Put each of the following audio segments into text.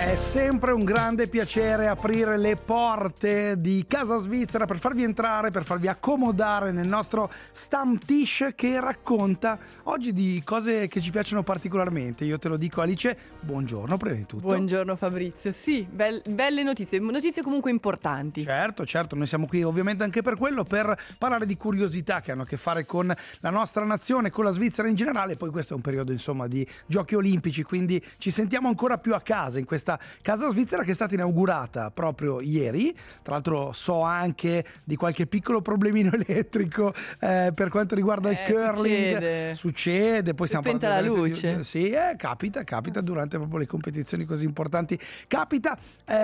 È sempre un grande piacere aprire le porte di Casa Svizzera per farvi entrare, per farvi accomodare nel nostro Stammtisch che racconta oggi di cose che ci piacciono particolarmente. Io te lo dico, Alice, buongiorno prima di tutto. Buongiorno Fabrizio, sì, belle notizie comunque importanti. Certo, noi siamo qui ovviamente anche per quello, per parlare di curiosità che hanno a che fare con la nostra nazione, con la Svizzera in generale. Poi questo è un periodo insomma di giochi olimpici, quindi ci sentiamo ancora più a casa in questa Casa Svizzera che è stata inaugurata proprio ieri. Tra l'altro so anche di qualche piccolo problemino elettrico per quanto riguarda il curling. Succede. Poi siamo spenta la luce. Sì, capita durante proprio le competizioni così importanti. Capita,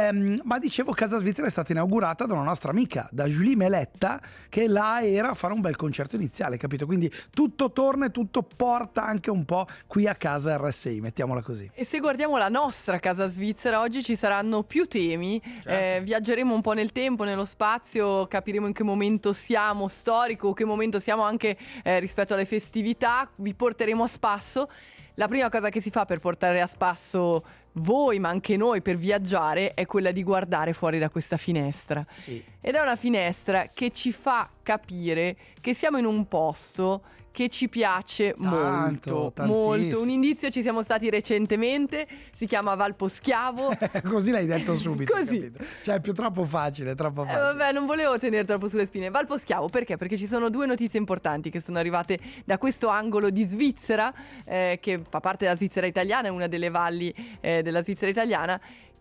ma dicevo, Casa Svizzera è stata inaugurata da una nostra amica, da Julie Meletta, che là era a fare un bel concerto iniziale, capito? Quindi tutto torna e tutto porta anche un po' qui a casa RSI, mettiamola così. E se guardiamo la nostra Casa Svizzera, oggi ci saranno più temi, certo. Viaggeremo un po' nel tempo, nello spazio, capiremo in che momento siamo storico, che momento siamo anche rispetto alle festività, vi porteremo a spasso. La prima cosa che si fa per portare a spasso voi, ma anche noi, per viaggiare, è quella di guardare fuori da questa finestra. Sì. Ed è una finestra che ci fa capire che siamo in un posto che ci piace molto. Un indizio: ci siamo stati recentemente, si chiama Valposchiavo. Così l'hai detto subito. Così. Capito? Cioè è troppo facile. Vabbè, non volevo tenere troppo sulle spine. Valposchiavo perché? Perché ci sono due notizie importanti che sono arrivate da questo angolo di Svizzera, che fa parte della Svizzera italiana, è una delle valli della Svizzera italiana.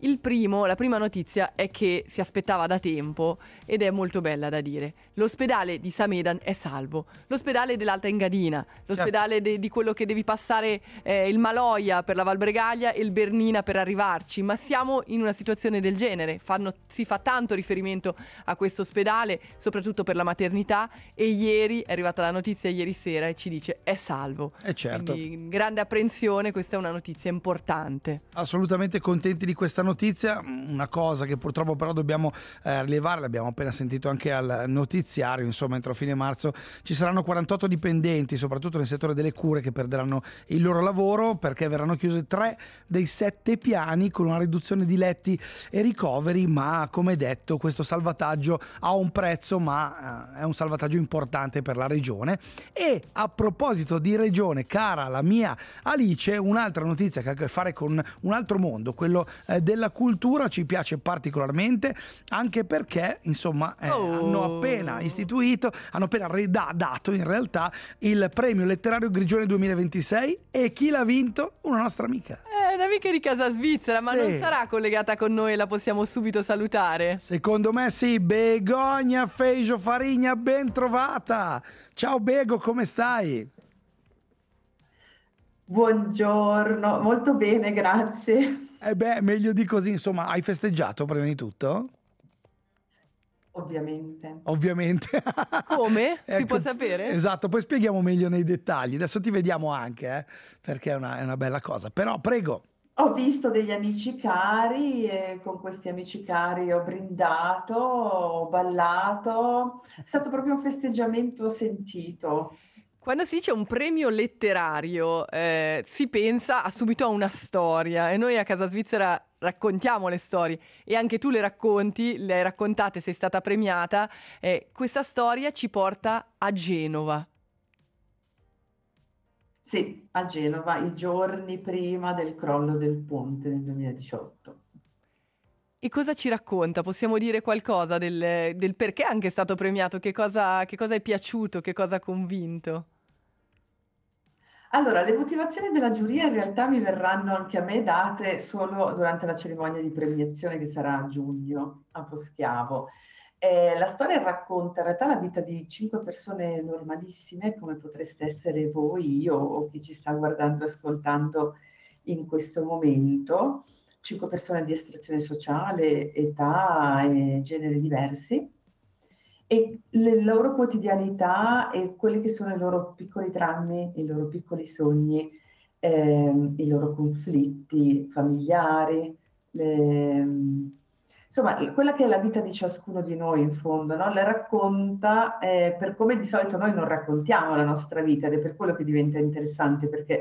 La prima notizia è che si aspettava da tempo ed è molto bella da dire. L'ospedale di Samedan è salvo. L'ospedale dell'Alta Engadina, l'ospedale di quello che devi passare il Maloja per la Val Bregaglia e il Bernina per arrivarci. Ma siamo in una situazione del genere. Si fa tanto riferimento a questo ospedale, soprattutto per la maternità, e ieri è arrivata la notizia, ieri sera, e ci dice è salvo. Certo. Quindi grande apprensione, questa è una notizia importante. Assolutamente contenti di questa notizia. Una cosa che purtroppo però dobbiamo rilevare, l'abbiamo appena sentito anche al notiziario, insomma entro fine marzo ci saranno 48 dipendenti, soprattutto nel settore delle cure, che perderanno il loro lavoro perché verranno chiuse 3 dei 7 piani con una riduzione di letti e ricoveri. Ma come detto, questo salvataggio ha un prezzo, ma è un salvataggio importante per la regione. E a proposito di regione, cara la mia Alice, un'altra notizia che ha a che fare con un altro mondo, quello della cultura, ci piace particolarmente, anche perché insomma hanno appena dato in realtà il premio letterario Grigione 2026. E chi l'ha vinto? Una nostra amica. Un'amica di Casa Svizzera, ma non sarà collegata con noi, la possiamo subito salutare? Secondo me sì. Begonia Feijo Farigna, ben trovata. Ciao Bego, come stai? Buongiorno, molto bene, grazie. Meglio di così, insomma. Hai festeggiato prima di tutto? Ovviamente. Come? Si può sapere? Esatto, poi spieghiamo meglio nei dettagli. Adesso ti vediamo anche, perché è una bella cosa. Però prego. Ho visto degli amici cari e con questi amici cari ho brindato, ho ballato. È stato proprio un festeggiamento sentito. Quando si dice un premio letterario, si pensa subito a una storia, e noi a Casa Svizzera raccontiamo le storie, e anche tu le hai raccontate, sei stata premiata. Questa storia ci porta a Genova. Sì, a Genova, i giorni prima del crollo del ponte nel 2018. E cosa ci racconta? Possiamo dire qualcosa del perché anche è stato premiato? Che cosa è piaciuto? Che cosa ha convinto? Allora, le motivazioni della giuria in realtà mi verranno anche a me date solo durante la cerimonia di premiazione che sarà a giugno a Poschiavo. La storia racconta in realtà la vita di 5 persone normalissime, come potreste essere voi, io o chi ci sta guardando e ascoltando in questo momento. 5 persone di estrazione sociale, età e generi diversi. E le loro quotidianità e quelli che sono i loro piccoli drammi, i loro piccoli sogni, i loro conflitti familiari, insomma, quella che è la vita di ciascuno di noi in fondo, no? Le racconta per come di solito noi non raccontiamo la nostra vita, ed è per quello che diventa interessante, perché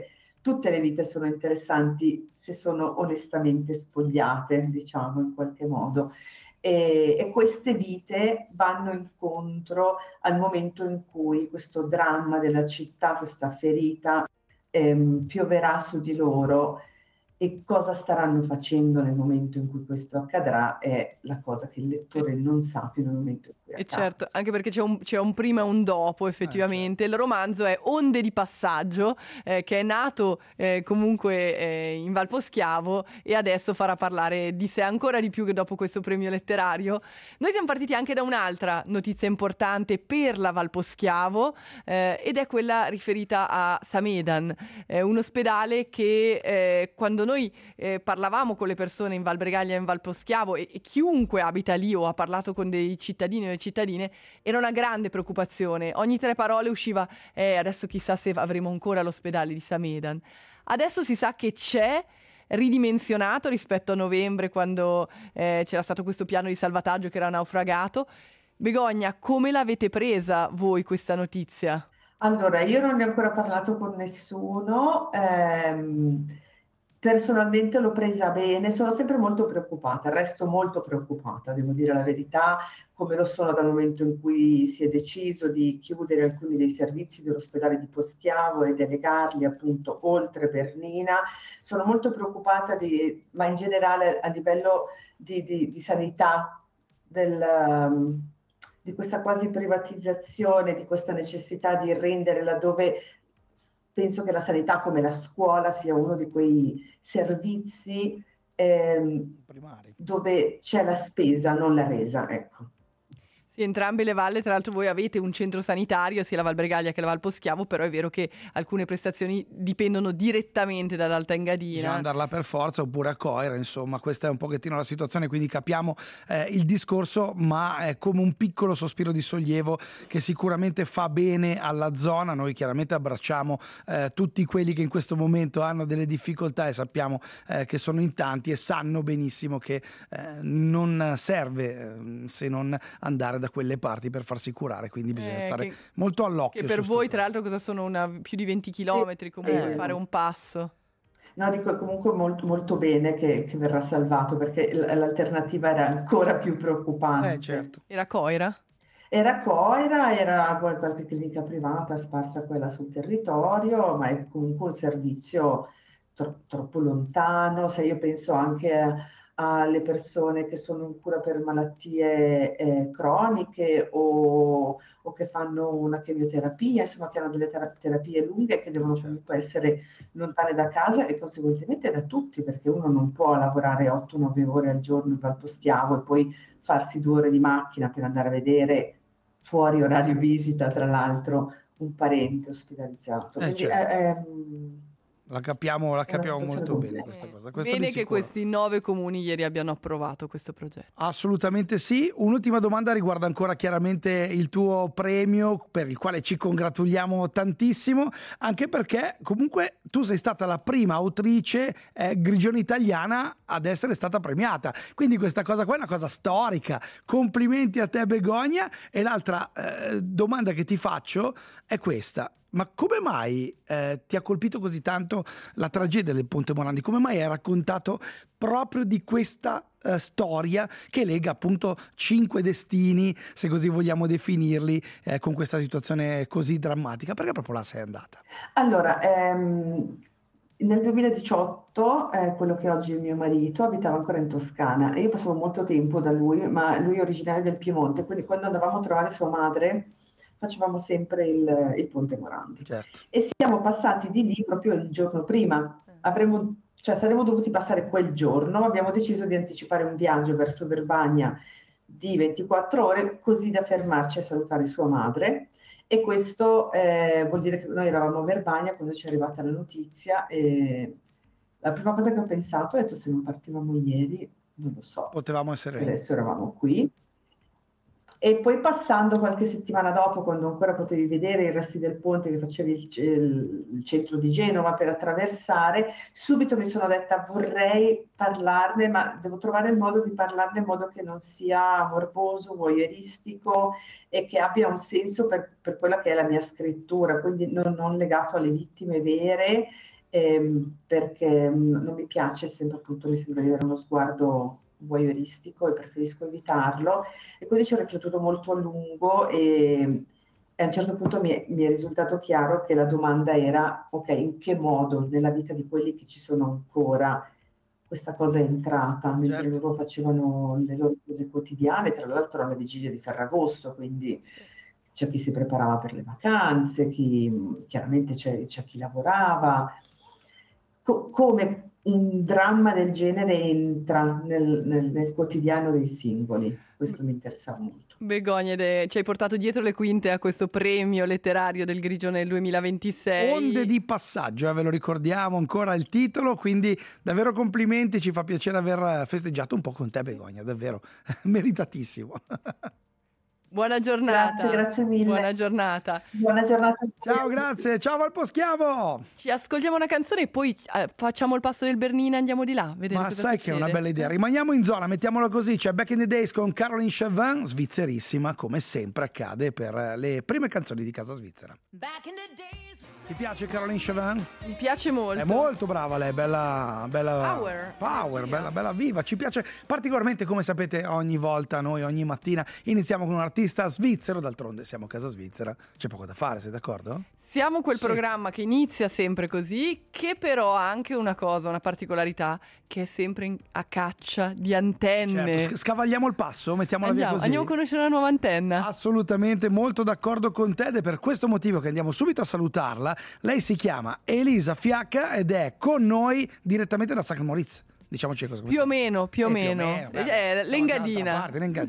tutte le vite sono interessanti se sono onestamente spogliate, diciamo in qualche modo. E queste vite vanno incontro al momento in cui questo dramma della città, questa ferita, pioverà su di loro, e cosa staranno facendo nel momento in cui questo accadrà è la cosa che il lettore non sa fino al momento in cui E accade. certo, anche perché c'è un prima e un dopo, effettivamente. Certo. Il romanzo è Onde di passaggio, che è nato comunque in Valposchiavo e adesso farà parlare di sé ancora di più che dopo questo premio letterario. Noi siamo partiti anche da un'altra notizia importante per la Valposchiavo, ed è quella riferita a Samedan, un ospedale che quando noi parlavamo con le persone in Val Bregaglia e in Valposchiavo e chiunque abita lì o ha parlato con dei cittadini o cittadine, era una grande preoccupazione. Ogni 3 parole usciva adesso chissà se avremo ancora l'ospedale di Samedan. Adesso si sa che c'è, ridimensionato rispetto a novembre, quando c'era stato questo piano di salvataggio che era naufragato. Begogna, come l'avete presa voi questa notizia? Allora, io non ne ho ancora parlato con nessuno, personalmente l'ho presa bene, sono sempre molto preoccupata, resto molto preoccupata, devo dire la verità, come lo sono dal momento in cui si è deciso di chiudere alcuni dei servizi dell'ospedale di Poschiavo e delegarli appunto oltre Bernina. Sono molto preoccupata ma in generale a livello di sanità di questa quasi privatizzazione, di questa necessità di rendere laddove penso che la sanità come la scuola sia uno di quei servizi Primari. dove c'è la spesa, non la resa, ecco. Sì, entrambe le valle, tra l'altro voi avete un centro sanitario, sia la Val Bregaglia che la Val Poschiavo, però è vero che alcune prestazioni dipendono direttamente dall'Alta Engadina. Bisogna andare là per forza oppure a Coira, insomma questa è un pochettino la situazione, quindi capiamo il discorso, ma è come un piccolo sospiro di sollievo che sicuramente fa bene alla zona. Noi chiaramente abbracciamo tutti quelli che in questo momento hanno delle difficoltà e sappiamo che sono in tanti e sanno benissimo che non serve se non andare da quelle parti per farsi curare, quindi bisogna stare molto all'occhio. Che per voi tra l'altro cosa sono più di 20 chilometri comunque fare un passo? No, dico comunque molto, molto bene che verrà salvato, perché l'alternativa era ancora più preoccupante. Certo. Era Coira? Era Coira, era qualche clinica privata sparsa quella sul territorio, ma è comunque un servizio troppo lontano. Se io penso anche alle persone che sono in cura per malattie croniche o che fanno una chemioterapia, insomma che hanno delle terapie lunghe che devono comunque essere lontane da casa e conseguentemente da tutti, perché uno non può lavorare 8-9 ore al giorno in Valposchiavo e poi farsi 2 ore di macchina per andare a vedere fuori orario visita, tra l'altro, un parente ospedalizzato. Quindi La capiamo molto bene questa cosa. Bene che questi 9 comuni ieri abbiano approvato questo progetto. Assolutamente sì. Un'ultima domanda riguarda ancora chiaramente il tuo premio, per il quale ci congratuliamo tantissimo, anche perché comunque tu sei stata la prima autrice grigione italiana ad essere stata premiata. Quindi questa cosa qua è una cosa storica. Complimenti a te, Begogna. E l'altra domanda che ti faccio è questa. Ma come mai ti ha colpito così tanto la tragedia del Ponte Morandi? Come mai hai raccontato proprio di questa storia che lega appunto 5 destini, se così vogliamo definirli, con questa situazione così drammatica? Perché proprio là sei andata? Allora, nel 2018, quello che oggi è il mio marito abitava ancora in Toscana e io passavo molto tempo da lui, ma lui è originario del Piemonte, quindi quando andavamo a trovare sua madre facevamo sempre il Ponte Morandi. Certo. E siamo passati di lì proprio il giorno prima. Saremmo dovuti passare quel giorno, abbiamo deciso di anticipare un viaggio verso Verbania di 24 ore, così da fermarci a salutare sua madre. E questo vuol dire che noi eravamo a Verbania quando ci è arrivata la notizia e la prima cosa che ho pensato è detto, se non partivamo ieri, non lo so. Potevamo essere lì. Adesso eravamo qui. E poi passando qualche settimana dopo, quando ancora potevi vedere i resti del ponte che facevi il centro di Genova per attraversare, subito mi sono detta vorrei parlarne, ma devo trovare il modo di parlarne in modo che non sia morboso, voyeuristico e che abbia un senso per quella che è la mia scrittura, quindi non legato alle vittime vere, perché non mi piace sempre, appunto, mi sembra di avere uno sguardo voyeuristico e preferisco evitarlo. E quindi ci ho riflettuto molto a lungo e a un certo punto mi è risultato chiaro che la domanda era: ok, in che modo nella vita di quelli che ci sono ancora questa cosa è entrata, mentre Certo. loro facevano le loro cose quotidiane, tra l'altro alla vigilia di Ferragosto, quindi c'è chi si preparava per le vacanze, chiaramente c'è chi lavorava. Come un dramma del genere entra nel quotidiano dei singoli? Questo mi interessa molto. Begonia, ci hai portato dietro le quinte a questo premio letterario del Grigione del 2026. Onde di passaggio, ve lo ricordiamo ancora il titolo, quindi davvero complimenti, ci fa piacere aver festeggiato un po' con te, Begonia, davvero meritatissimo. Buona giornata. Grazie mille. Buona giornata. Buona giornata. Ciao, grazie. Ciao Valposchiavo. Ci ascoltiamo una canzone e poi facciamo il passo del Bernina e andiamo di là. Vedere Ma cosa sai succede. che è una bella idea. Rimaniamo in zona, mettiamolo così. C'è Back in the Days con Caroline Chauvin, svizzerissima, come sempre accade per le prime canzoni di casa svizzera. Back in the days. Ti piace Caroline Chauvin? Mi piace molto. È molto brava lei, bella Power. bella viva. Ci piace particolarmente, come sapete, ogni volta noi ogni mattina iniziamo con un artista svizzero, d'altronde siamo a casa svizzera, c'è poco da fare, sei d'accordo? Siamo quel Sì. programma che inizia sempre così, che però ha anche una cosa, una particolarità, che è sempre a caccia di antenne. Certo, scavagliamo il passo, mettiamola via così. Andiamo a conoscere una nuova antenna. Assolutamente, molto d'accordo con te ed è per questo motivo che andiamo subito a salutarla. Lei si chiama Elisa Fiacca ed è con noi direttamente da St. Moritz. Diciamoci cosa Più o meno. L'engadina.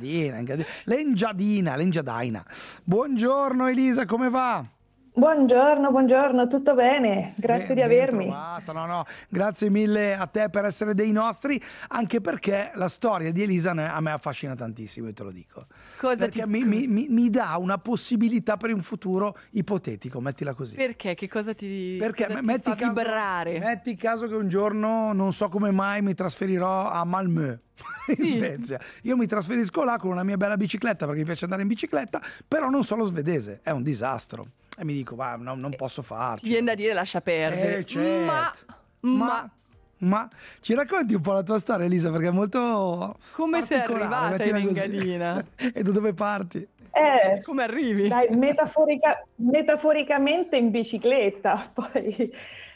L'engiadina. Buongiorno Elisa, come va? Buongiorno, tutto bene? Grazie di avermi. Grazie mille a te per essere dei nostri, anche perché la storia di Elisa a me affascina tantissimo, io te lo dico. Perché mi dà una possibilità per un futuro ipotetico, mettila così. Perché? Che cosa ti Metti fa vibrare? Metti caso che un giorno, non so come mai, mi trasferirò a Malmö. In Svezia. Io mi trasferisco là con una mia bella bicicletta perché mi piace andare in bicicletta, però non so lo svedese, è un disastro. E mi dico, non posso farci. Viene da dire lascia perdere. Certo. Ma ci racconti un po' la tua storia, Elisa, perché è molto come sei particolare, arrivata in Engadina? E da dove parti? Come arrivi? Dai, metaforicamente in bicicletta. Poi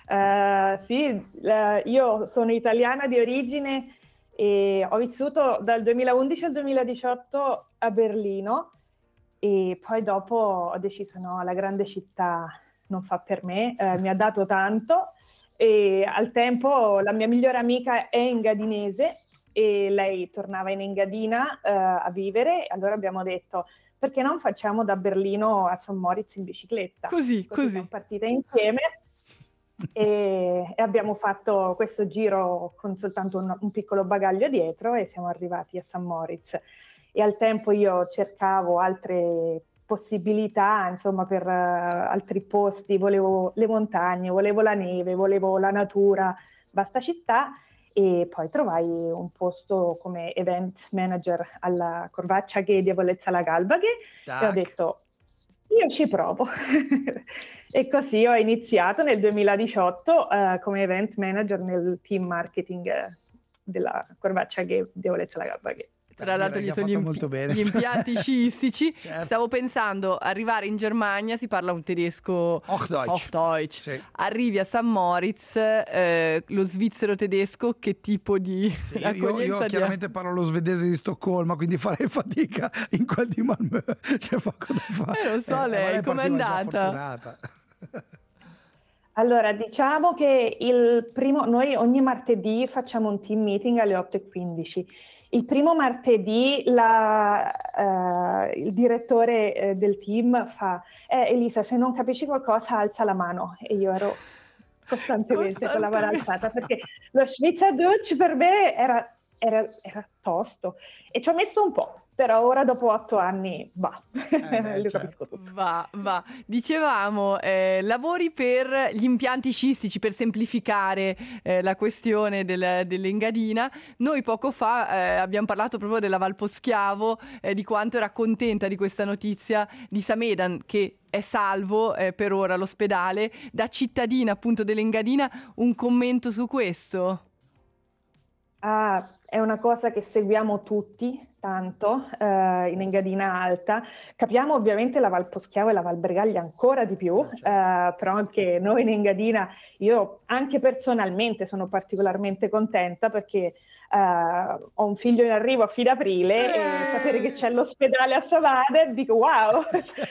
io sono italiana di origine e ho vissuto dal 2011 al 2018 a Berlino. E poi dopo ho deciso no, la grande città non fa per me, mi ha dato tanto e al tempo la mia migliore amica è engadinese e lei tornava in Engadina a vivere, allora abbiamo detto perché non facciamo da Berlino a St. Moritz in bicicletta? Così. Siamo partite insieme e abbiamo fatto questo giro con soltanto un piccolo bagaglio dietro e siamo arrivati a St. Moritz. E al tempo io cercavo altre possibilità, insomma, per altri posti, volevo le montagne, volevo la neve, volevo la natura, basta città, e poi trovai un posto come event manager alla Korvacsa-G di Diavolezza Galbaghe e ho detto io ci provo. E così ho iniziato nel 2018 come event manager nel team marketing della Korvacsa-G di Diavolezza Galbaghe. Tra l'altro gli sono gli impianti sciistici. Certo. Stavo pensando, arrivare in Germania si parla un tedesco Hochdeutsch. Sì. Arrivi a St. Moritz, lo svizzero tedesco, che tipo di io chiaramente parlo lo svedese di Stoccolma, quindi farei fatica in quel di Malmö. C'è poco da fare. Non so lei, com'è andata? Allora, diciamo che noi ogni martedì facciamo un team meeting alle 8:15. Il primo martedì il direttore del team fa Elisa, se non capisci qualcosa alza la mano, e io ero costantemente con la mano alzata perché lo Schweizerdeutsch per me era tosto e ci ho messo un po', però ora dopo 8 anni va, lo certo. capisco tutto. Va. Dicevamo, lavori per gli impianti scistici, per semplificare la questione dell'Engadina. Noi poco fa abbiamo parlato proprio della Val Poschiavo, di quanto era contenta di questa notizia di Samedan, che è salvo per ora all'ospedale. Da cittadina appunto dell'Engadina, un commento su questo? È una cosa che seguiamo tutti tanto in Engadina Alta. Capiamo ovviamente la Val Poschiavo e la Val Bregaglia ancora di più, però anche noi in Engadina, io anche personalmente sono particolarmente contenta perché ho un figlio in arrivo a fine aprile e sapere che c'è l'ospedale a Savada, dico wow!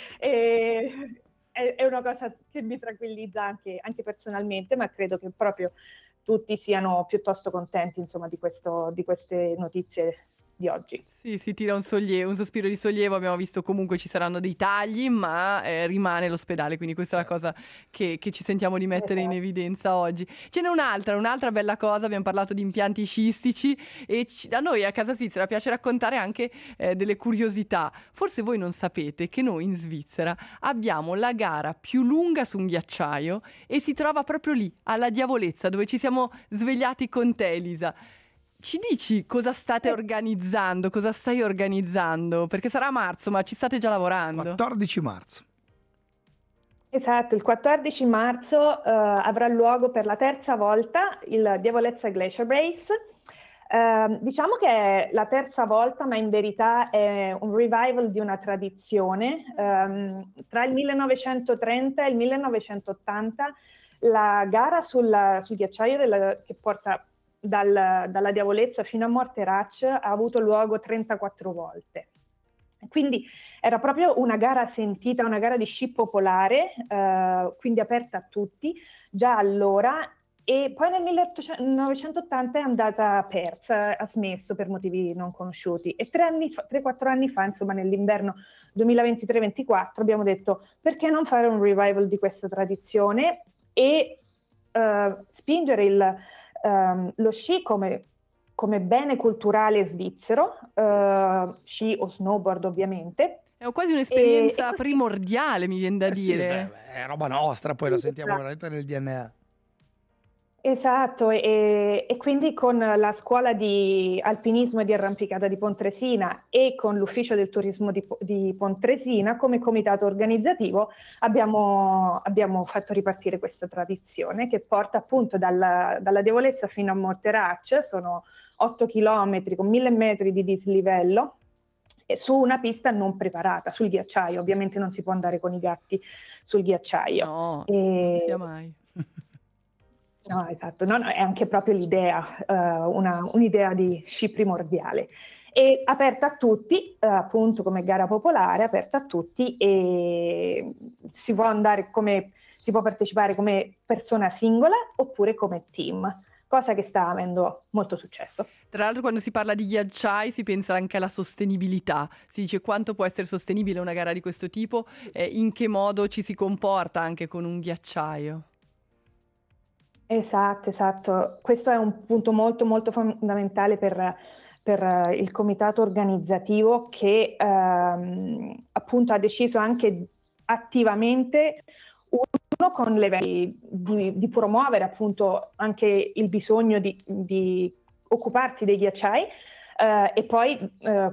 È una cosa che mi tranquillizza anche personalmente, ma credo che proprio tutti siano piuttosto contenti, insomma, di queste notizie di oggi. Sì, si tira un sospiro di sollievo. Abbiamo visto comunque ci saranno dei tagli, ma rimane l'ospedale, quindi questa è la cosa che ci sentiamo di mettere in evidenza oggi. Ce n'è un'altra bella cosa. Abbiamo parlato di impianti scistici e a noi a Casa Svizzera piace raccontare anche delle curiosità. Forse voi non sapete che noi in Svizzera abbiamo la gara più lunga su un ghiacciaio e si trova proprio lì, alla Diavolezza, dove ci siamo svegliati con te, Elisa. Ci dici cosa state organizzando, cosa stai organizzando? Perché sarà a marzo, ma ci state già lavorando. 14 marzo. Esatto, il 14 marzo avrà luogo per la terza volta il Diavolezza Glacier Race. Diciamo che è la terza volta, ma in verità è un revival di una tradizione. Tra il 1930 e il 1980 la gara sul ghiacciaio che porta dalla Diavolezza fino a Morteratsch ha avuto luogo 34 volte. Quindi era proprio una gara sentita, una gara di sci popolare, quindi aperta a tutti, già allora, e poi nel 1980 è andata persa, ha smesso per motivi non conosciuti. E 3-4 anni fa, insomma nell'inverno 2023-24, abbiamo detto perché non fare un revival di questa tradizione e spingere lo sci come bene culturale svizzero, sci o snowboard ovviamente. È quasi un'esperienza primordiale, mi viene da dire. Sì, è roba nostra, poi lo sentiamo veramente nel DNA. Esatto, e quindi con la scuola di alpinismo e di arrampicata di Pontresina e con l'ufficio del turismo di Pontresina come comitato organizzativo abbiamo fatto ripartire questa tradizione che porta appunto dalla Diavolezza fino a Morteratsch, sono 8 chilometri con 1000 metri di dislivello e su una pista non preparata, sul ghiacciaio. Ovviamente non si può andare con i gatti sul ghiacciaio. No, non sia mai. No, esatto, no, è anche proprio l'idea, un'idea di sci primordiale. E aperta a tutti, appunto come gara popolare, aperta a tutti e si può partecipare come persona singola oppure come team, cosa che sta avendo molto successo. Tra l'altro quando si parla di ghiacciai si pensa anche alla sostenibilità, si dice quanto può essere sostenibile una gara di questo tipo, in che modo ci si comporta anche con un ghiacciaio. Esatto. Questo è un punto molto molto fondamentale per il comitato organizzativo che appunto ha deciso anche attivamente con di promuovere appunto anche il bisogno di occuparsi dei ghiacciai e poi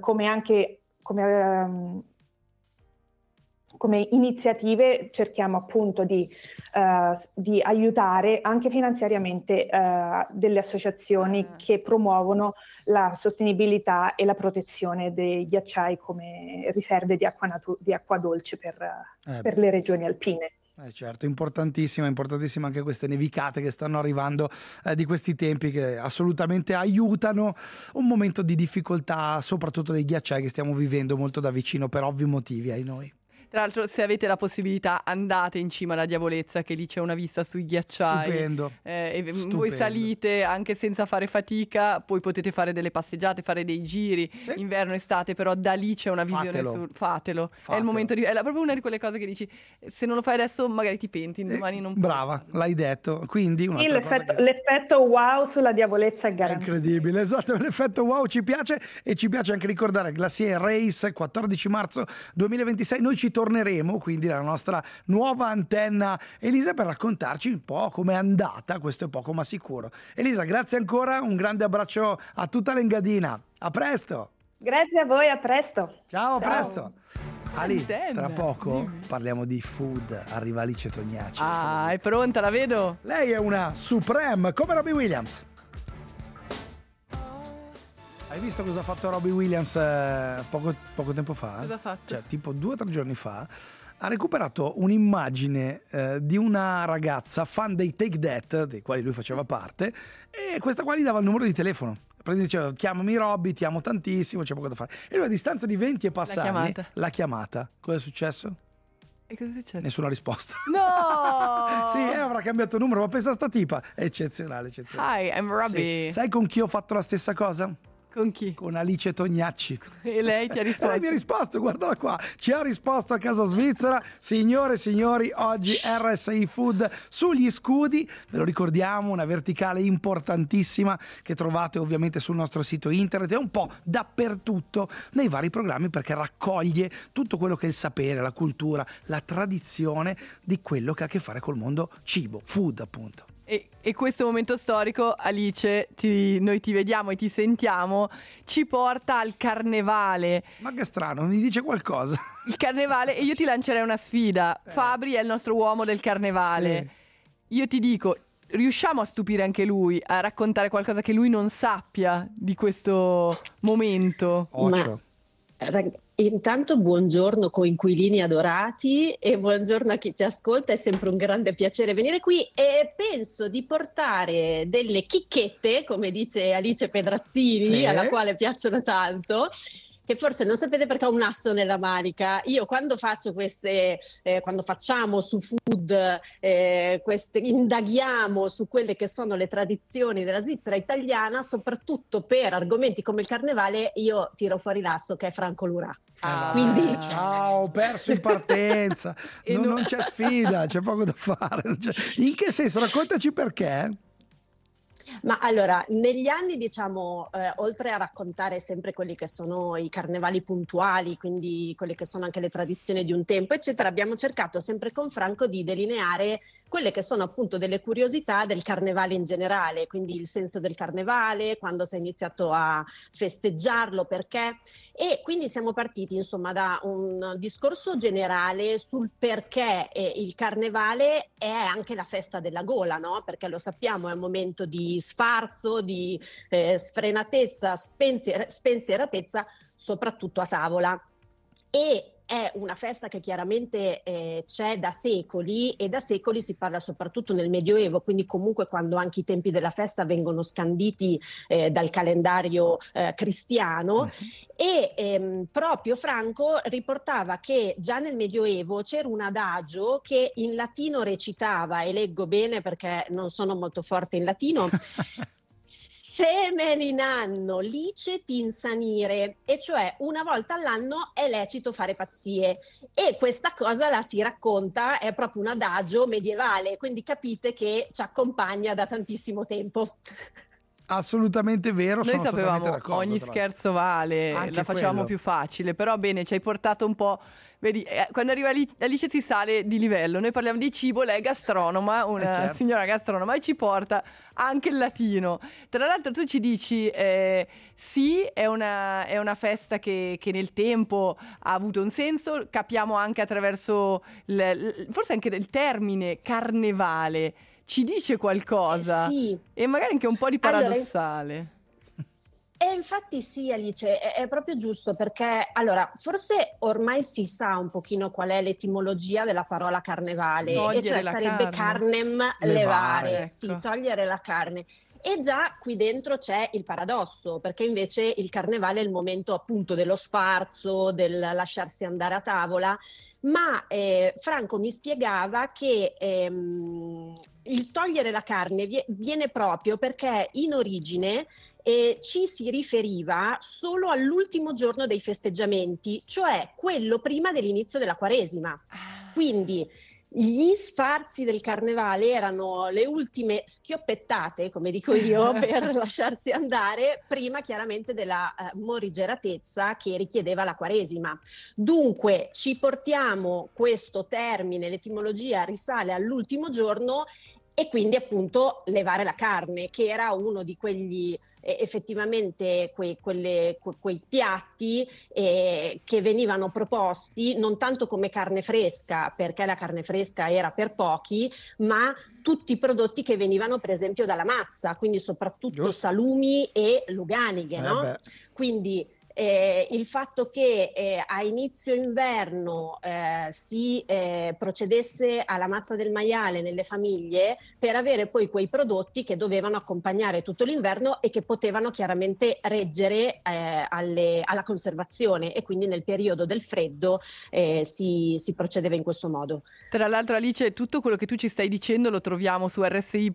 come iniziative cerchiamo appunto di aiutare anche finanziariamente delle associazioni che promuovono la sostenibilità e la protezione dei ghiacciai come riserve di acqua dolce per le regioni alpine. Certo, importantissima anche queste nevicate che stanno arrivando di questi tempi che assolutamente aiutano un momento di difficoltà, soprattutto dei ghiacciai che stiamo vivendo molto da vicino per ovvi motivi ai noi. Tra l'altro, se avete la possibilità, andate in cima alla Diavolezza, che lì c'è una vista sui ghiacciai. Stupendo. E Stupendo. voi salite anche senza fare fatica, poi potete fare delle passeggiate, fare dei giri, Sì. inverno, estate, però da lì c'è una visione fatelo. È il momento è proprio una di quelle cose che dici, se non lo fai adesso magari ti penti, domani non puoi. Brava, l'hai detto. Quindi l'effetto wow sulla Diavolezza è è garantito. incredibile, esatto, l'effetto wow ci piace, e ci piace anche ricordare Glacier Race 14 marzo 2026. Noi ci torneremo, quindi la nostra nuova antenna Elisa, per raccontarci un po' com'è andata, questo è poco ma sicuro. Elisa, grazie ancora, un grande abbraccio a tutta l'Engadina, a presto. Grazie a voi, a presto. Ciao, a presto. Ali, Antenna, tra poco dimmi. parliamo di food, arriva Alice Tognacci. Ah, è pronta, la vedo. Lei è una Supreme come Robbie Williams. Hai visto cosa ha fatto Robbie Williams poco tempo fa? Cosa ha fatto? Cioè, tipo 2 o 3 giorni fa. Ha recuperato un'immagine di una ragazza fan dei Take That, dei quali lui faceva parte, e questa qua gli dava il numero di telefono. Diceva: chiamami Robbie, ti amo tantissimo, c'è poco da fare. E lui, a distanza di 20 e passa anni, l'ha chiamata. Cosa è successo? E cosa è successo? Nessuna risposta. No! Sì, avrà cambiato numero, ma pensa a sta tipa. È eccezionale, eccezionale. Hi, I'm Robbie. Sì. Sai con chi ho fatto la stessa cosa? Con chi? Con Alice Tognacci. E lei ti ha risposto? Lei mi ha risposto, guardala qua, ci ha risposto a casa svizzera. Signore e signori, oggi RSI Food sugli scudi, ve lo ricordiamo, una verticale importantissima che trovate ovviamente sul nostro sito internet e un po' dappertutto nei vari programmi, perché raccoglie tutto quello che è il sapere, la cultura, la tradizione di quello che ha a che fare col mondo cibo, food appunto. E questo momento storico, Alice, noi ti vediamo e ti sentiamo, ci porta al carnevale. Ma che strano, mi dice qualcosa. Il carnevale, e io ti lancerei una sfida. Fabri è il nostro uomo del carnevale. Sì. Io ti dico, riusciamo a stupire anche lui, a raccontare qualcosa che lui non sappia di questo momento? Ocio. Intanto buongiorno coinquilini adorati e buongiorno a chi ci ascolta, è sempre un grande piacere venire qui e penso di portare delle chicchette, come dice Alice Pedrazzini, sì, alla quale piacciono tanto, che forse non sapete perché ho un asso nella manica. Io quando faccio quando facciamo su food, indaghiamo su quelle che sono le tradizioni della Svizzera italiana, soprattutto per argomenti come il carnevale, io tiro fuori l'asso che è Franco Lurà. Quindi ciao, perso in partenza. Non c'è sfida, c'è poco da fare. In che senso? Raccontaci perché. Ma allora, negli anni, diciamo, oltre a raccontare sempre quelli che sono i carnevali puntuali, quindi quelle che sono anche le tradizioni di un tempo, eccetera, abbiamo cercato sempre con Franco di delineare quelle che sono appunto delle curiosità del carnevale in generale, quindi il senso del carnevale, quando si è iniziato a festeggiarlo, perché, e quindi siamo partiti insomma da un discorso generale sul perché il carnevale è anche la festa della gola, no? Perché lo sappiamo, è un momento di sfarzo, di sfrenatezza, spensieratezza, soprattutto a tavola. E è una festa che chiaramente c'è da secoli, e da secoli si parla soprattutto nel Medioevo, quindi comunque quando anche i tempi della festa vengono scanditi dal calendario cristiano. E proprio Franco riportava che già nel Medioevo c'era un adagio che in latino recitava, e leggo bene perché non sono molto forte in latino, Semen in anno licet insanire, e cioè una volta all'anno è lecito fare pazzie, e questa cosa la si racconta, è proprio un adagio medievale, quindi capite che ci accompagna da tantissimo tempo. Assolutamente vero. Noi sono sapevamo d'accordo, ogni scherzo vale, anche la facevamo quello. più facile, però bene, ci hai portato un po'. Vedi, quando arriva Alice si sale di livello. Noi parliamo di cibo, lei è gastronoma, una certo. signora gastronoma, e ci porta anche il latino. Tra l'altro tu ci dici sì, è una festa che nel tempo ha avuto un senso, capiamo anche attraverso forse anche il termine carnevale ci dice qualcosa, Sì. E magari anche un po' di paradossale. E infatti sì, Alice, è proprio giusto, perché allora forse ormai si sa un pochino qual è l'etimologia della parola carnevale, Togliere e cioè la sarebbe carne. carnem Levare, levare, ecco. sì, togliere la carne. E già qui dentro c'è il paradosso, perché invece il carnevale è il momento appunto dello sfarzo, del lasciarsi andare a tavola, ma Franco mi spiegava che il togliere la carne viene proprio perché in origine ci si riferiva solo all'ultimo giorno dei festeggiamenti, cioè quello prima dell'inizio della Quaresima. Quindi gli sfarzi del carnevale erano le ultime schioppettate, come dico io, per lasciarsi andare, prima chiaramente della morigeratezza che richiedeva la Quaresima. Dunque ci portiamo questo termine, l'etimologia risale all'ultimo giorno, e quindi appunto levare la carne, che era uno di quegli effettivamente quei piatti che venivano proposti non tanto come carne fresca, perché la carne fresca era per pochi, ma tutti i prodotti che venivano per esempio dalla mazza, quindi soprattutto salumi e luganighe, no? Quindi il fatto che a inizio inverno si procedesse alla mazza del maiale nelle famiglie per avere poi quei prodotti che dovevano accompagnare tutto l'inverno e che potevano chiaramente reggere alla conservazione, e quindi nel periodo del freddo si procedeva in questo modo. Tra l'altro, Alice, tutto quello che tu ci stai dicendo lo troviamo su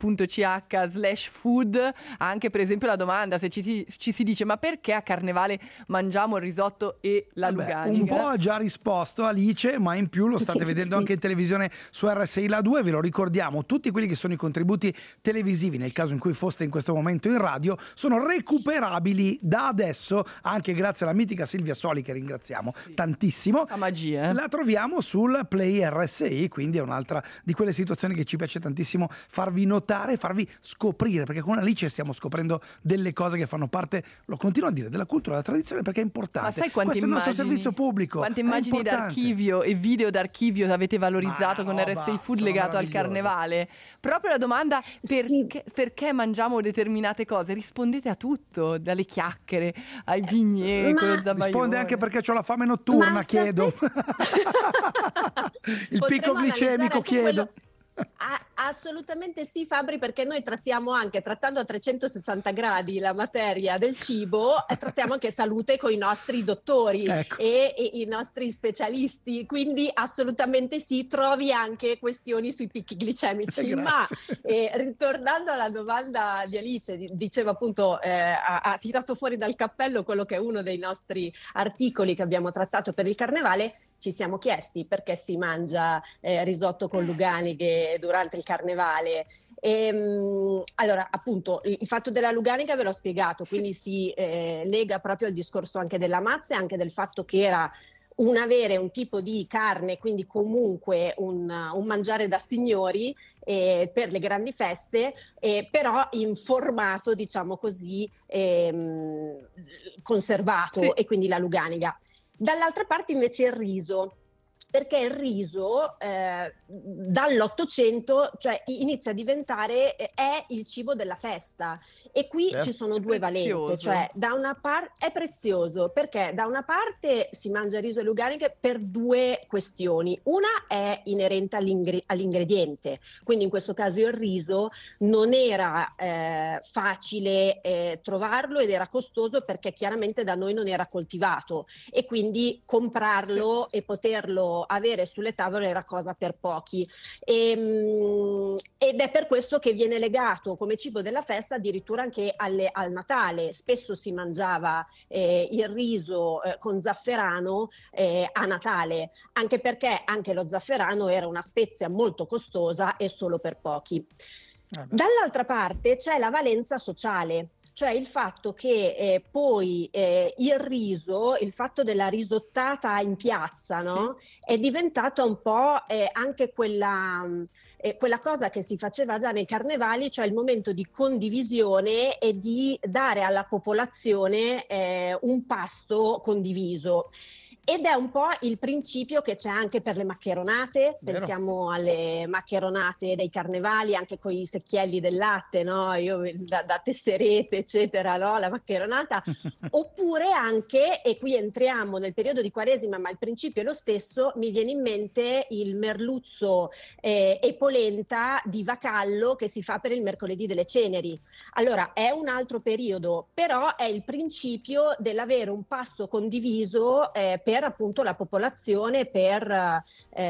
rsi.ch/food, anche per esempio la domanda se ci si dice ma perché a Carnevale mangiamo il risotto e la luganica? Un po' ha già risposto Alice, ma in più lo state vedendo anche in televisione su RSI La 2. Ve lo ricordiamo, tutti quelli che sono i contributi televisivi, nel caso in cui foste in questo momento in radio, sono recuperabili da adesso, anche grazie alla mitica Silvia Soli, che ringraziamo tantissimo. La magia. La troviamo sul Play RSI, quindi è un'altra di quelle situazioni che ci piace tantissimo farvi notare, farvi scoprire, perché con Alice stiamo scoprendo delle cose che fanno parte, lo continuo a dire, della cultura, della tradizione, perché è importante. Ma sai quante questo è il nostro servizio pubblico. Quante immagini d'archivio e video d'archivio avete valorizzato con RSI Food legato al Carnevale? Proprio la domanda perché mangiamo determinate cose, rispondete a tutto, dalle chiacchiere ai bignè con lo zabaione. Risponde anche perché ho la fame notturna, chiedo. Il picco glicemico, chiedo. Assolutamente sì, Fabri, perché noi trattiamo anche, trattando a 360 gradi la materia del cibo, trattiamo anche salute con i nostri dottori, ecco, e i nostri specialisti, quindi assolutamente sì, trovi anche questioni sui picchi glicemici. Ma ritornando alla domanda di Alice, diceva appunto, ha tirato fuori dal cappello quello che è uno dei nostri articoli che abbiamo trattato per il Carnevale. Ci siamo chiesti perché si mangia risotto con luganighe durante il Carnevale. Allora, appunto, il fatto della luganica ve l'ho spiegato, quindi si lega proprio al discorso anche della mazza e anche del fatto che era avere un tipo di carne, quindi comunque un mangiare da signori per le grandi feste, però in formato, diciamo così, conservato, sì. E quindi la luganica. Dall'altra parte invece il riso, perché il riso dall'Ottocento, cioè, inizia a diventare è il cibo della festa, e qui ci sono due valenze, cioè da una parte è prezioso perché da una parte si mangia riso e luganiche per due questioni. Una è inerente all'ingrediente, quindi in questo caso il riso non era facile trovarlo ed era costoso perché chiaramente da noi non era coltivato, e quindi comprarlo e poterlo avere sulle tavole era cosa per pochi, ed è per questo che viene legato come cibo della festa addirittura anche al Natale. Spesso si mangiava il riso con zafferano a Natale, anche perché anche lo zafferano era una spezia molto costosa e solo per pochi. Dall'altra parte c'è la valenza sociale, cioè il fatto che poi il riso, il fatto della risottata in piazza, no? Sì. È diventata un po' anche quella cosa che si faceva già nei carnevali, cioè il momento di condivisione e di dare alla popolazione un pasto condiviso. Ed è un po' il principio che c'è anche per le maccheronate. Vero. Pensiamo alle maccheronate dei carnevali, anche con i secchielli del latte, no? Io da tesserete, eccetera, no? La maccheronata. Oppure anche, e qui entriamo nel periodo di Quaresima, ma il principio è lo stesso, mi viene in mente il merluzzo e polenta di Vacallo che si fa per il mercoledì delle ceneri. Allora, è un altro periodo, però è il principio dell'avere un pasto condiviso per appunto la popolazione, per la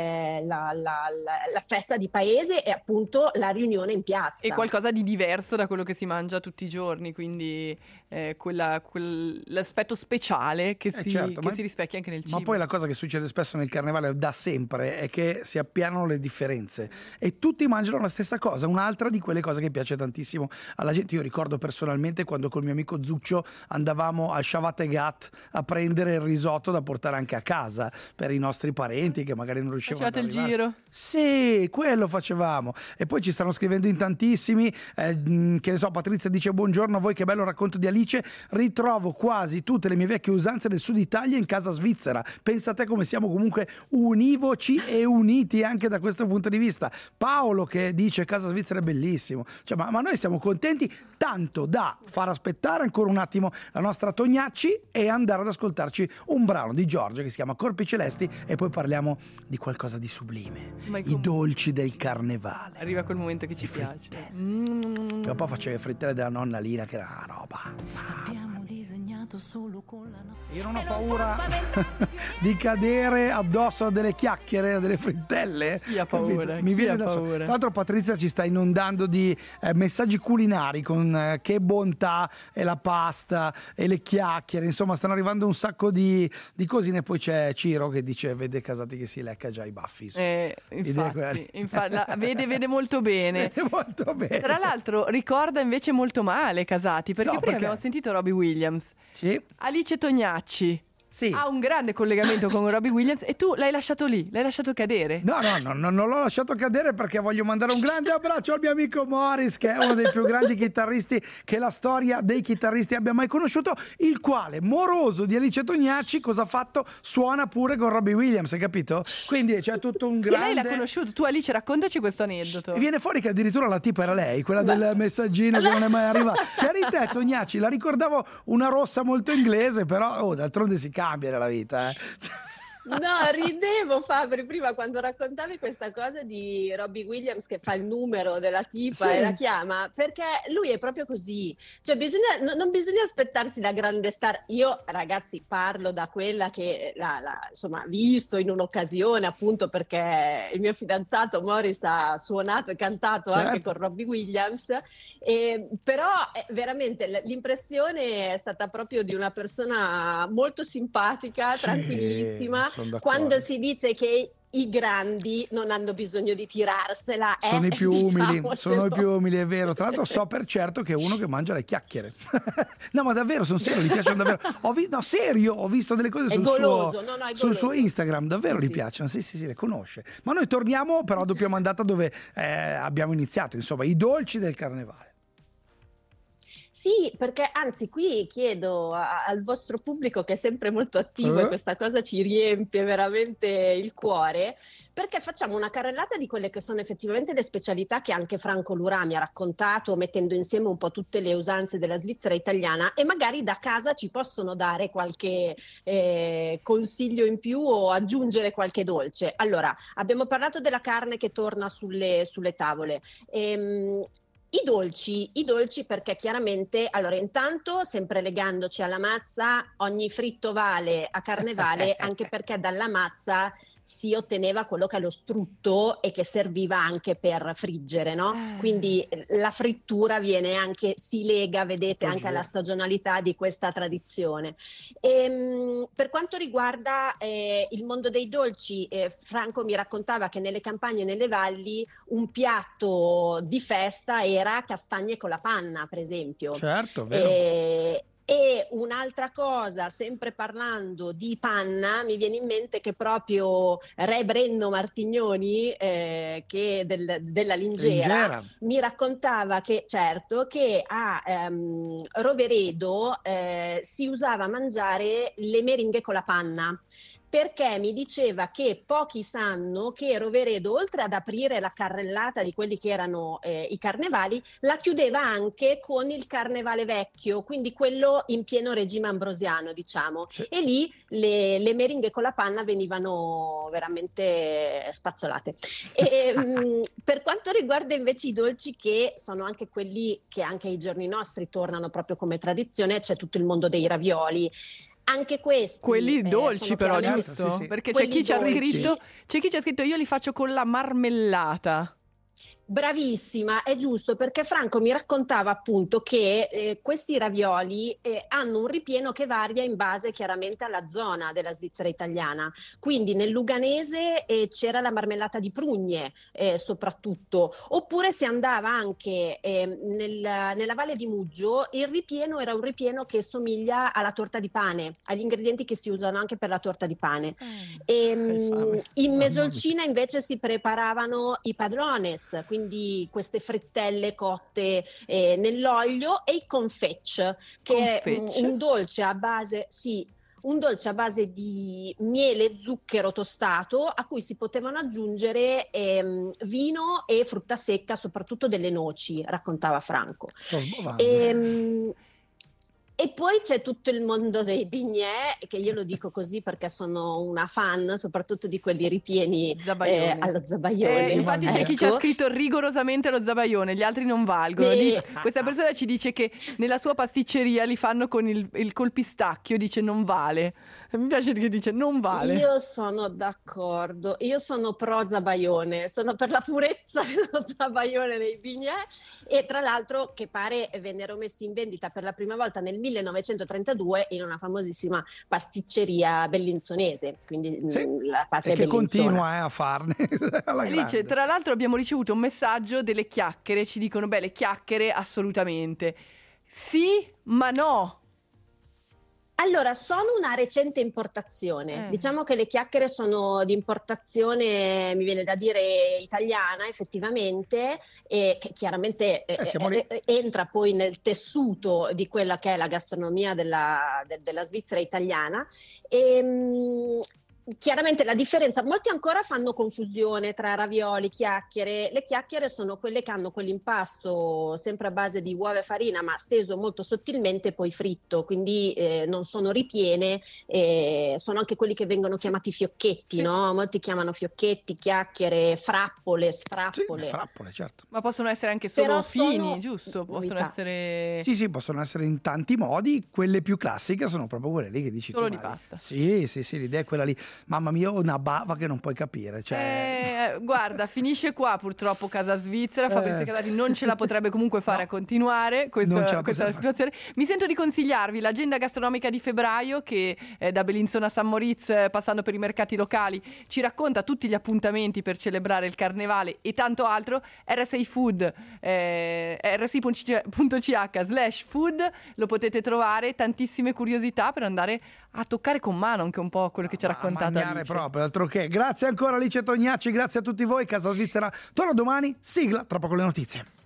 festa di paese e appunto la riunione in piazza. E qualcosa di diverso da quello che si mangia tutti i giorni, quindi l'aspetto speciale che si rispecchia anche nel cibo. Ma poi la cosa che succede spesso nel carnevale da sempre è che si appianano le differenze e tutti mangiano la stessa cosa, un'altra di quelle cose che piace tantissimo alla gente. Io ricordo personalmente quando col mio amico Zuccio andavamo al Shavat Egat a prendere il risotto da portare anche a casa per i nostri parenti che magari non riuscivano ad arrivare. Facevate il giro? Sì, quello facevamo. E poi ci stanno scrivendo in tantissimi, che ne so, Patrizia dice: buongiorno a voi, che bello racconto di Alice, ritrovo quasi tutte le mie vecchie usanze del sud Italia in casa svizzera. Pensa a te come siamo comunque univoci e uniti anche da questo punto di vista. Paolo che dice casa svizzera è bellissimo, cioè, ma noi siamo contenti tanto da far aspettare ancora un attimo la nostra Tognacci e andare ad ascoltarci un brano di Giorgio che si chiama Corpi Celesti e poi parliamo di qualcosa di sublime, i dolci del carnevale. Arriva quel momento che ci piace. Io poi facevo le frittelle della nonna Lina che era una roba. Abbiamo disegnato solo con la Io non ho paura di cadere addosso a delle chiacchiere, a delle frittelle. Chi ha paura? Mi viene da paura? Tra l'altro Patrizia ci sta inondando di messaggi culinari con che bontà e la pasta e le chiacchiere, insomma stanno arrivando un sacco di cosine. E poi c'è Ciro che dice vede Casati che si lecca già i baffi. Vede molto bene. Vede molto bene. Tra l'altro ricorda invece molto male Casati, perché prima abbiamo sentito Robbie Williams. Sì. Alice Tognacci. Sì. Ha un grande collegamento con Robbie Williams e tu l'hai lasciato lì, l'hai lasciato cadere. No, non l'ho lasciato cadere perché voglio mandare un grande abbraccio al mio amico Morris, che è uno dei più grandi chitarristi che la storia dei chitarristi abbia mai conosciuto, il quale, moroso di Alice Tognacci, cosa ha fatto? Suona pure con Robbie Williams, hai capito? Quindi c'è tutto un grande... E lei l'ha conosciuto, tu Alice raccontaci questo aneddoto. E viene fuori che addirittura la tipa era lei, quella del messaggino che non è mai arrivata. C'eri te Tognacci, la ricordavo una rossa molto inglese, però d'altronde si cambia nella vita, No, ridevo Fabri prima quando raccontavi questa cosa di Robbie Williams che fa il numero della tipa sì. E la chiama, perché lui è proprio così, cioè non bisogna aspettarsi la grande star. Io ragazzi parlo da quella che insomma visto in un'occasione, appunto perché il mio fidanzato Morris ha suonato e cantato anche con Robbie Williams, però veramente l'impressione è stata proprio di una persona molto simpatica, tranquillissima. Quando si dice che i grandi non hanno bisogno di tirarsela, sono i più umili, sono i più umili, è vero. Tra l'altro so per certo che è uno che mangia le chiacchiere. No, ma davvero, sono serio, gli piacciono davvero. No, serio, ho visto delle cose sul suo Instagram, davvero sì, gli piacciono. Sì, le conosce. Ma noi torniamo però a doppia mandata dove abbiamo iniziato, insomma, i dolci del carnevale. Sì, perché anzi qui chiedo al vostro pubblico che è sempre molto attivo e questa cosa ci riempie veramente il cuore, perché facciamo una carrellata di quelle che sono effettivamente le specialità che anche Franco Lurà mi ha raccontato, mettendo insieme un po' tutte le usanze della Svizzera italiana, e magari da casa ci possono dare qualche consiglio in più o aggiungere qualche dolce. Allora, abbiamo parlato della carne che torna sulle tavole. I dolci perché chiaramente, allora intanto sempre legandoci alla mazza, ogni fritto vale a carnevale anche perché dalla mazza si otteneva quello che è lo strutto e che serviva anche per friggere, no? Quindi la frittura si lega, vedete, anche alla stagionalità di questa tradizione. Per quanto riguarda il mondo dei dolci, Franco mi raccontava che nelle campagne e nelle valli un piatto di festa era castagne con la panna, per esempio. Certo, vero. E un'altra cosa, sempre parlando di panna, mi viene in mente che proprio Re Brenno Martignoni, che della Lingera, mi raccontava che a Roveredo si usava mangiare le meringhe con la panna. perché mi diceva che pochi sanno che Roveredo, oltre ad aprire la carrellata di quelli che erano i carnevali, la chiudeva anche con il carnevale vecchio, quindi quello in pieno regime ambrosiano, diciamo. Sì. E lì le meringhe con la panna venivano veramente spazzolate. E, per quanto riguarda invece i dolci, che sono anche quelli che anche ai giorni nostri tornano proprio come tradizione, c'è tutto il mondo dei ravioli. Anche questi quelli dolci sono però, chiaramente- giusto? Sì. Perché c'è chi ci ha scritto io li faccio con la marmellata. Bravissima, è giusto, perché Franco mi raccontava appunto che questi ravioli hanno un ripieno che varia in base chiaramente alla zona della Svizzera italiana. Quindi nel luganese c'era la marmellata di prugne soprattutto, oppure si andava anche nella Valle di Muggio, il ripieno era un ripieno che somiglia alla torta di pane, agli ingredienti che si usano anche per la torta di pane. In Mesolcina invece si preparavano i padrones, quindi queste frittelle cotte nell'olio, e i confetch, che è un dolce a base, un dolce a base di miele e zucchero tostato, a cui si potevano aggiungere vino e frutta secca, soprattutto delle noci, raccontava Franco. Sto sbavando. E poi c'è tutto il mondo dei bignè, che io lo dico così perché sono una fan, soprattutto di quelli ripieni allo zabaione. Infatti c'è chi ci ha scritto rigorosamente lo zabaione, gli altri non valgono. Questa persona ci dice che nella sua pasticceria li fanno con il col pistacchio, dice non vale. Mi piace che dice non vale. Io sono d'accordo, io sono pro zabaione, sono per la purezza dello zabaione dei bignè, e tra l'altro che pare vennero messi in vendita per la prima volta nel 1932 in una famosissima pasticceria bellinzonese, quindi la patria e che bellinzona. continua a farne alla grande. Tra l'altro abbiamo ricevuto un messaggio delle chiacchiere, ci dicono le chiacchiere assolutamente sì ma no. Allora, sono una recente importazione. Diciamo che le chiacchiere sono di importazione, mi viene da dire, italiana, effettivamente, e che chiaramente entra poi nel tessuto di quella che è la gastronomia della Svizzera italiana. Chiaramente la differenza, molti ancora fanno confusione tra ravioli, chiacchiere. Le chiacchiere sono quelle che hanno quell'impasto sempre a base di uova e farina, ma steso molto sottilmente e poi fritto, quindi non sono ripiene, sono anche quelli che vengono chiamati fiocchetti, no? Molti chiamano fiocchetti, chiacchiere, frappole, sfrappole. Sì, frappole, certo. Ma possono essere anche solo Però fini, giusto? Possono essere... Sì, possono essere in tanti modi. Quelle più classiche sono proprio quelle lì che dici solo tu, di Mari. pasta. Sì, l'idea è quella lì. Mamma mia, ho una bava che non puoi capire. Guarda, finisce qua purtroppo Casa Svizzera. Fabrizio Casati non ce la potrebbe comunque fare a continuare questa situazione. Mi sento di consigliarvi l'agenda gastronomica di febbraio, che da Bellinzona a San Moritz, passando per i mercati locali, ci racconta tutti gli appuntamenti per celebrare il carnevale e tanto altro. RSI Food, rsi.ch/food, lo potete trovare, tantissime curiosità per andare a toccare con mano anche un po' quello che ci ha raccontato Alice. Proprio, altro che. Grazie ancora Alice Tognacci, grazie a tutti voi. Casa Svizzera torna domani, sigla, tra poco le notizie.